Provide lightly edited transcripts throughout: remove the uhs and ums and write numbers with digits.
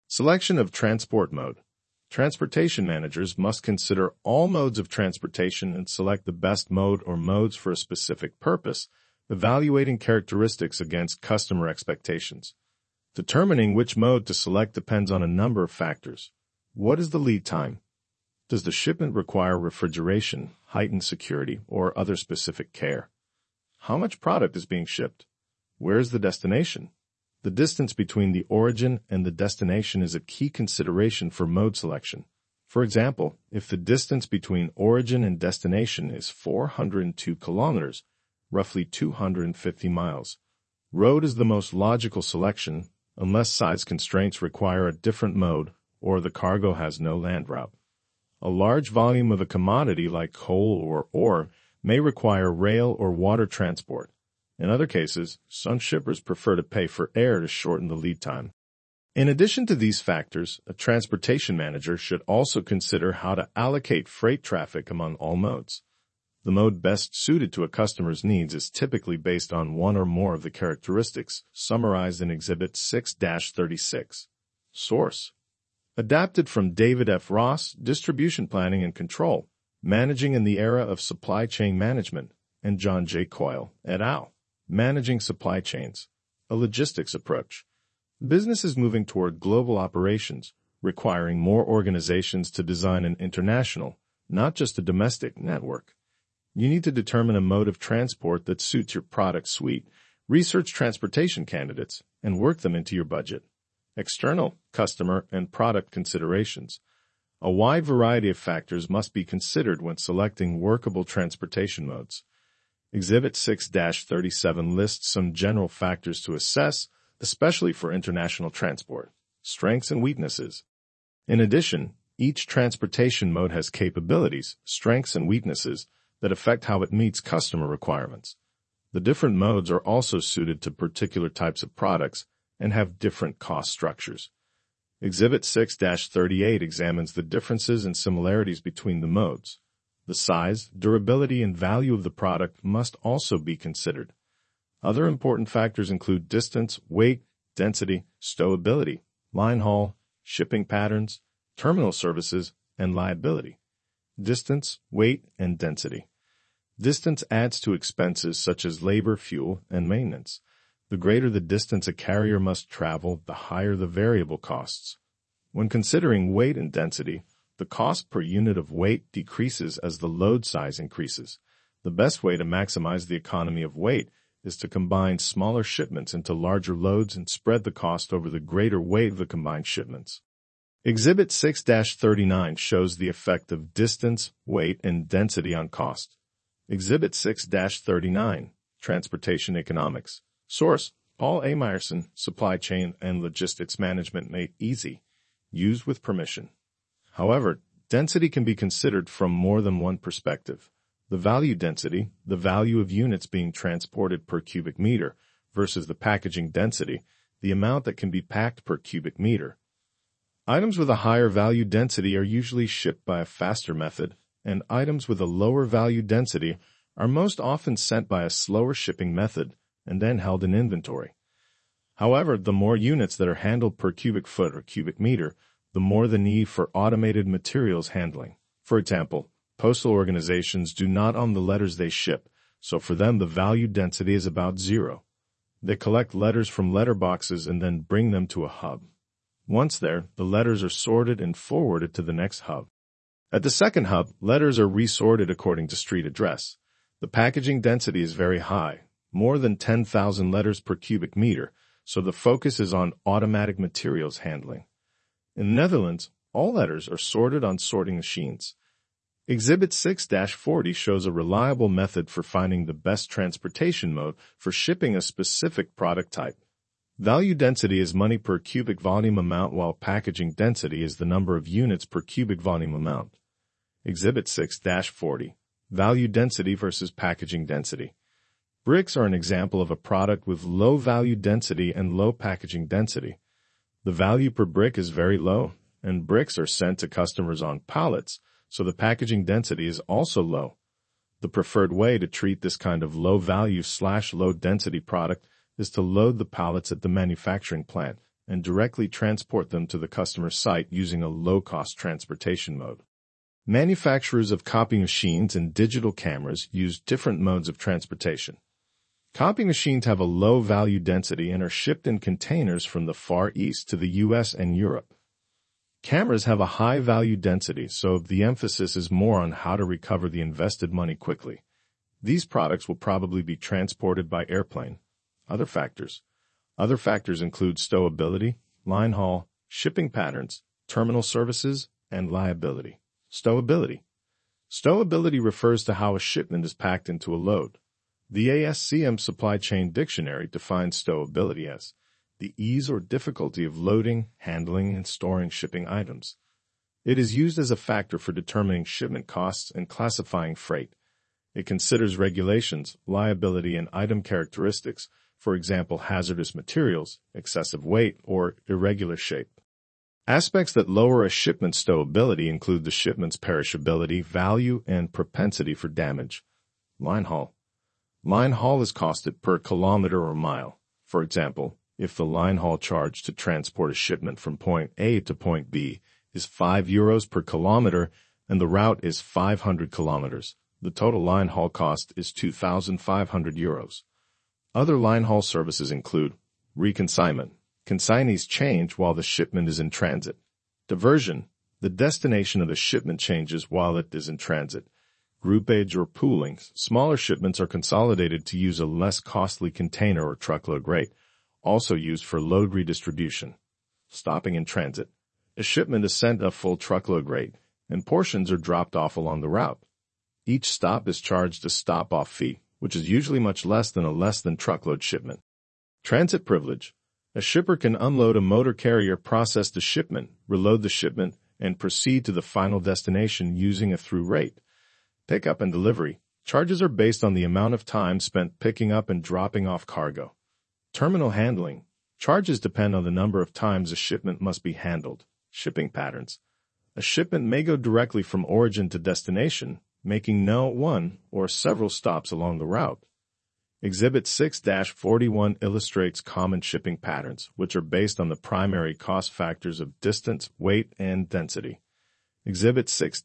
Selection of transport mode. Transportation managers must consider all modes of transportation and select the best mode or modes for a specific purpose, evaluating characteristics against customer expectations. Determining which mode to select depends on a number of factors. What is the lead time? Does the shipment require refrigeration, heightened security, or other specific care? How much product is being shipped? Where is the destination? The distance between the origin and the destination is a key consideration for mode selection. For example, if the distance between origin and destination is 402 kilometers, roughly 250 miles, road is the most logical selection unless size constraints require a different mode or the cargo has no land route. A large volume of a commodity like coal or ore may require rail or water transport. In other cases, some shippers prefer to pay for air to shorten the lead time. In addition to these factors, a transportation manager should also consider how to allocate freight traffic among all modes. The mode best suited to a customer's needs is typically based on one or more of the characteristics summarized in Exhibit 6-36. Source: adapted from David F. Ross, Distribution Planning and Control, Managing in the Era of Supply Chain Management, and John J. Coyle, et al., Managing Supply Chains, a Logistics Approach. Business is moving toward global operations, requiring more organizations to design an international, not just a domestic, network. You need to determine a mode of transport that suits your product suite, research transportation candidates, and work them into your budget. External, customer, and product considerations. A wide variety of factors must be considered when selecting workable transportation modes. Exhibit 6-37 lists some general factors to assess, especially for international transport. Strengths and weaknesses. In addition, each transportation mode has capabilities, strengths, and weaknesses that affect how it meets customer requirements. The different modes are also suited to particular types of products and have different cost structures. Exhibit 6-38 examines the differences and similarities between the modes. The size, durability, and value of the product must also be considered. Other important factors include distance, weight, density, stowability, line haul, shipping patterns, terminal services, and liability. Distance, weight, and density. Distance adds to expenses such as labor, fuel, and maintenance. The greater the distance a carrier must travel, the higher the variable costs. When considering weight and density, the cost per unit of weight decreases as the load size increases. The best way to maximize the economy of weight is to combine smaller shipments into larger loads and spread the cost over the greater weight of the combined shipments. Exhibit 6-39 shows the effect of distance, weight, and density on cost. Exhibit 6-39, Transportation Economics. Source: Paul A. Meyerson, Supply Chain and Logistics Management Made Easy. Used with permission. However, density can be considered from more than one perspective. The value density, the value of units being transported per cubic meter, versus the packaging density, the amount that can be packed per cubic meter. Items with a higher value density are usually shipped by a faster method, and items with a lower value density are most often sent by a slower shipping method and then held in inventory. However, the more units that are handled per cubic foot or cubic meter, the more the need for automated materials handling. For example, postal organizations do not own the letters they ship, so for them the value density is about 0. They collect letters from letterboxes and then bring them to a hub. Once there, the letters are sorted and forwarded to the next hub. At the second hub, letters are resorted according to street address. The packaging density is very high, more than 10,000 letters per cubic meter, so the focus is on automatic materials handling. In the Netherlands, all letters are sorted on sorting machines. Exhibit 6-40 shows a reliable method for finding the best transportation mode for shipping a specific product type. Value density is money per cubic volume amount, while packaging density is the number of units per cubic volume amount. Exhibit 6-40. Value density versus packaging density. Bricks are an example of a product with low value density and low packaging density. The value per brick is very low, and bricks are sent to customers on pallets, so the packaging density is also low. The preferred way to treat this kind of low value/low density product is to load the pallets at the manufacturing plant and directly transport them to the customer site using a low-cost transportation mode. Manufacturers of copy machines and digital cameras use different modes of transportation. Copy machines have a low value density and are shipped in containers from the Far East to the US and Europe. Cameras have a high value density, so the emphasis is more on how to recover the invested money quickly. These products will probably be transported by airplane. Other factors include stowability, line haul, shipping patterns, terminal services, and liability. Stowability. Stowability refers to how a shipment is packed into a load. The ASCM Supply Chain Dictionary defines stowability as the ease or difficulty of loading, handling, and storing shipping items. It is used as a factor for determining shipment costs and classifying freight. It considers regulations, liability, and item characteristics, for example, hazardous materials, excessive weight, or irregular shape. Aspects that lower a shipment's stowability include the shipment's perishability, value, and propensity for damage. Line haul. Line haul is costed per kilometer or mile. For example, if the line haul charge to transport a shipment from point A to point B is €5 per kilometer and the route is 500 kilometers, the total line haul cost is €2,500. Other line haul services include reconsignment. Consignees change while the shipment is in transit. Diversion. The destination of the shipment changes while it is in transit. Groupage or pooling. Smaller shipments are consolidated to use a less costly container or truckload rate, also used for load redistribution. Stopping in transit. A shipment is sent at a full truckload rate, and portions are dropped off along the route. Each stop is charged a stop-off fee, which is usually much less than a less-than-truckload shipment. Transit privilege. A shipper can unload a motor carrier, process the shipment, reload the shipment, and proceed to the final destination using a through rate. Pickup and delivery. Charges are based on the amount of time spent picking up and dropping off cargo. Terminal handling. Charges depend on the number of times a shipment must be handled. Shipping patterns. A shipment may go directly from origin to destination, making no one or several stops along the route. Exhibit 6-41 illustrates common shipping patterns, which are based on the primary cost factors of distance, weight, and density. Exhibit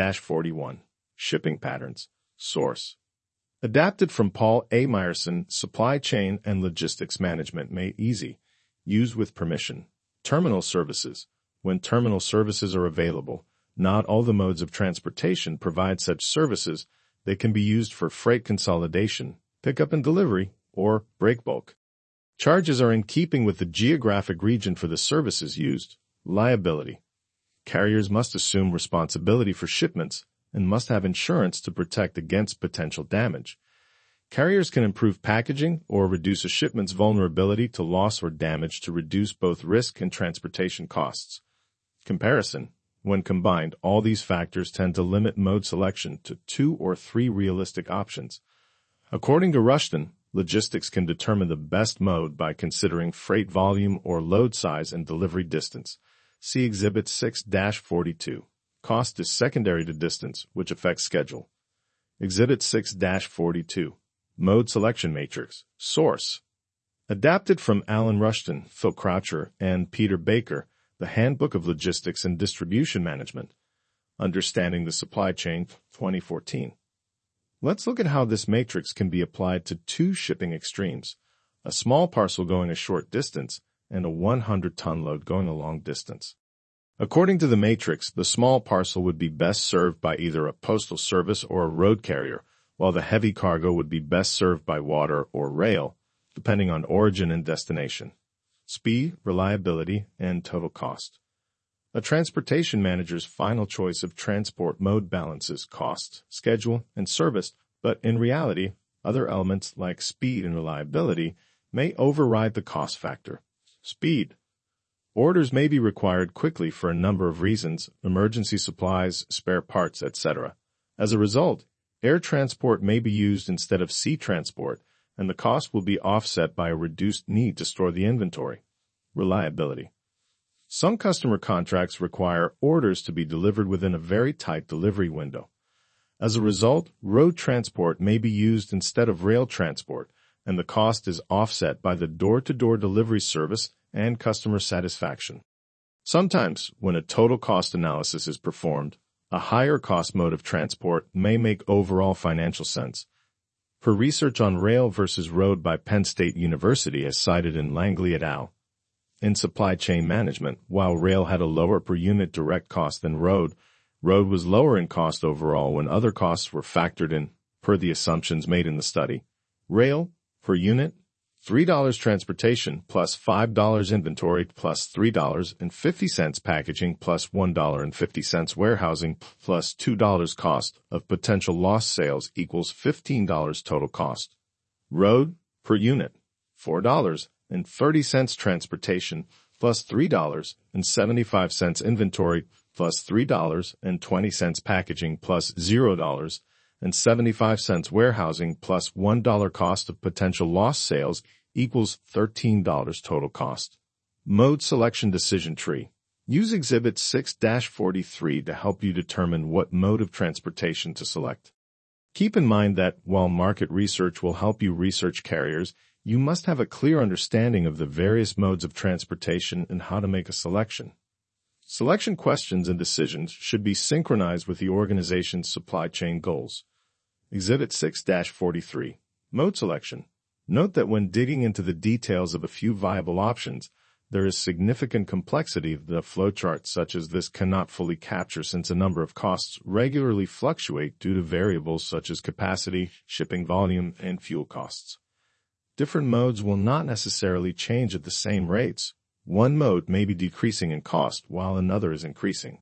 6-41. Shipping patterns. Source. Adapted from Paul A. Meyerson, Supply Chain and Logistics Management, made easy. Use with permission. Terminal services. When terminal services are available, not all the modes of transportation provide such services. They can be used for freight consolidation, pickup and delivery, or break bulk. Charges are in keeping with the geographic region for the services used. Liability. Carriers must assume responsibility for shipments and must have insurance to protect against potential damage. Carriers can improve packaging or reduce a shipment's vulnerability to loss or damage to reduce both risk and transportation costs. Comparison. When combined, all these factors tend to limit mode selection to 2 or 3 realistic options. According to Rushton, logistics can determine the best mode by considering freight volume or load size and delivery distance. See Exhibit 6-42. Cost is secondary to distance, which affects schedule. Exhibit 6-42. Mode Selection Matrix. Source. Adapted from Alan Rushton, Phil Croucher, and Peter Baker, The Handbook of Logistics and Distribution Management. Understanding the Supply Chain, 2014. Let's look at how this matrix can be applied to 2 shipping extremes, a small parcel going a short distance and a 100-ton load going a long distance. According to the matrix, the small parcel would be best served by either a postal service or a road carrier, while the heavy cargo would be best served by water or rail, depending on origin and destination, speed, reliability, and total cost. A transportation manager's final choice of transport mode balances cost, schedule, and service, but in reality, other elements like speed and reliability may override the cost factor. Speed. Orders may be required quickly for a number of reasons, emergency supplies, spare parts, etc. As a result, air transport may be used instead of sea transport, and the cost will be offset by a reduced need to store the inventory. Reliability. Some customer contracts require orders to be delivered within a very tight delivery window. As a result, road transport may be used instead of rail transport, and the cost is offset by the door-to-door delivery service and customer satisfaction. Sometimes, when a total cost analysis is performed, a higher cost mode of transport may make overall financial sense. Per research on rail versus road by Penn State University as cited in Langley et al. In supply chain management, while rail had a lower per unit direct cost than road was lower in cost overall when other costs were factored in, per the assumptions made in the study. Rail, per unit, $3 transportation plus $5 inventory plus $3.50 packaging plus $1.50 warehousing plus $2 cost of potential lost sales equals $15 total cost. Road, per unit, $4.30 transportation plus $3.75 inventory plus $3.20 packaging plus $0.75 warehousing plus $1 cost of potential lost sales equals $13 total cost. Mode Selection Decision Tree. Use Exhibit 6-43 to help you determine what mode of transportation to select. Keep in mind that, while market research will help you research carriers, you must have a clear understanding of the various modes of transportation and how to make a selection. Selection questions and decisions should be synchronized with the organization's supply chain goals. Exhibit 6-43. Mode Selection. Note that when digging into the details of a few viable options, there is significant complexity that a flowchart such as this cannot fully capture since a number of costs regularly fluctuate due to variables such as capacity, shipping volume, and fuel costs. Different modes will not necessarily change at the same rates. One mode may be decreasing in cost while another is increasing.